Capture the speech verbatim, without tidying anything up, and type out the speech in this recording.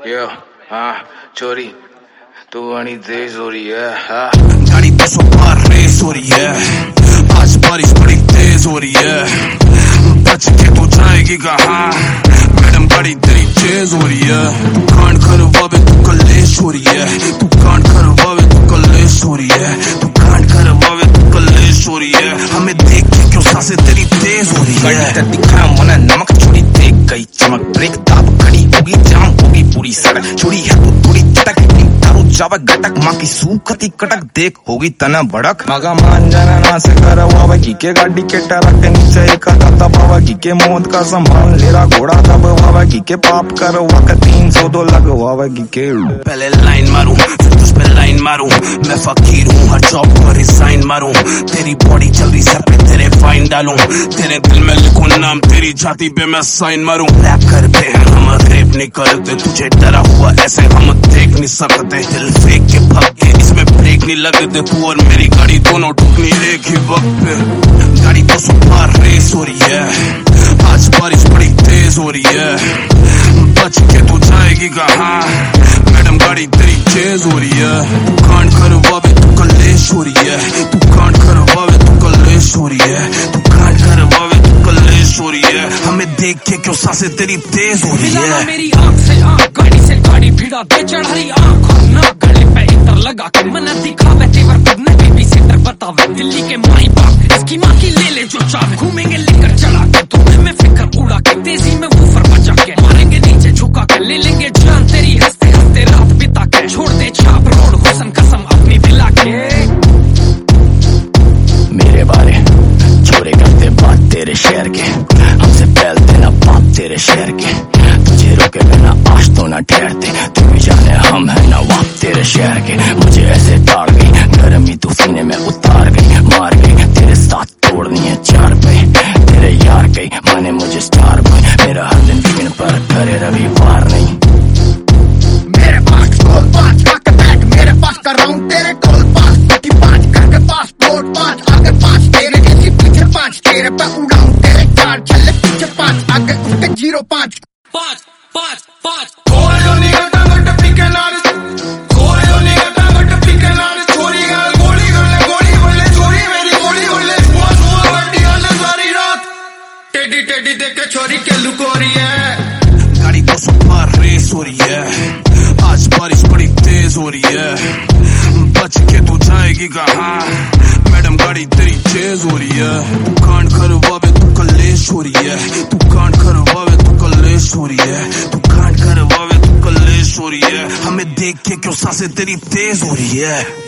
यो हाँ चोरी तू बड़ी तेज हो रही है हाँ। गाड़ी दो सौ पार रेस हो रही है, आज बारिश बड़ी तेज हो रही है, बच के तू जाएगी कहाँ मैडम गाड़ी तेरी तेज हो रही है। तू कांड करवावे तू कलेश हो रही है, तू कांड करवावे तू कलेश हो रही है, तू कांड करवावे तू कलेश हो रही है। हमें देख के क्यों सांसें तेरी तेज हो रही है। गाड़ी दिखाया मना नमक छोड़ी देख गई चमक, ब्रेक दाब खड़ी होगी जाम होगी पूरी सड़क, छोड़ी है तू थोड़ी चटक तारू जावा गटक माँ की सूखती कटक देख होगी तना भड़क। मगा मान जाना ना से करवावा की के गाड़ी के टरक के नीचे एक दबावा की के मौत का संभाल लेरा घोड़ा दबावा की के पाप करवा का तीन सौ दो लगवावा की के। पहले लाइन मारूं फिर तुझ पे लाइन मारूं, मैं फकीर हूँ हर जॉब पर रिसाइन मारूं, तेरी बॉडी चल रही सर पे तेरे फाइन डालूं, तेरे दिल में लिखूं नाम तेरी छाती पे मैं साइन मारूं। रैप करते हैं हम रेप नहीं करते, तुझे डरा हुआ ऐसे हम देख नहीं सकते, दिल फेंक के भागे इसमें ब्रेक नहीं लगते, तू और मेरी गाड़ी दोनों ठुकनी एक ही वक्त पे। गाड़ी दो सौ पार रेस हो रही है, आज बारिश बड़ी तेज हो रही है, बच के तू जाएगी कहाँ मैडम गाड़ी तेरी तेज हो रही है। तू कांड करवावे तू कलेश हो रही है, तू कांड करवावे तू कलेश हो रही है, तू कांड करवावे तू कलेश हो रही है। हमें देख के क्यों सांसें तेरी तेज हो रही है। मेरी आंख से आंख गाड़ी से गाड़ी भिड़ा दे चढ़ी आंख और नाक गले पे इतर लगा के मन दिखावे तेवर करने बेबी सेंटर बतावे दिल्ली के माई बाप इसकी माँ की ले ले जो चाहे, घूमेंगे लेकर चढ़ा के तुम्हें में फिक्र उड़ा के तेजी में वूफर बचा के मारेंगे नीचे झुका के ले लेंगे जान तेरी हंसते हंसते रात बिता के, छोड़ दे छाप रोड हुसन कसम अपनी दिला के। मेरे बारे छोरे करते बात तेरे शहर के, हमसे फैलते ना बात तेरे शहर के, तुझे रोके बिना आज तो ना ठहरते, तू भी जाने हम है नवाब तेरे शहर के। मुझे ऐसे ताड़ गई गर्मी तू सीने में उतार गई, मार गई तेरे साथ तोड़नी है चार पे, तेरे यार गई माने मुझे स्टार बॉय, मेरा हर दिन वीकेंड पर करे रविवार नहीं। मेरे पास टोल पास आके बैठ मेरे पास कर रहा हूँ तेरे टोल पास, बाकी पाँच करके पास प्लॉट पाँच आगे पास तेरे जैसी पीछे पाँच, तेरे पे उड़ाऊं तेरे चार चले पीछे पाँच आगे उसके जीरो पाँच पाँच पाँच पाँच टेडी देख के छोरी के लुकोरी है। गाड़ी दो सौ पार रेस हो रही है, आज बारिश बड़ी तेज हो रही है, बच के तू जाएगी कहाँ मैडम गाड़ी तेरी तेज हो रही है। तू कांड करवावे तू कलेश हो रही है, तू कांड करवावे तू कलेश हो रही है, तू कांड करवावे तू कलेश हो रही है। हमें देख के क्यों सांसें तेरी तेज हो रही है।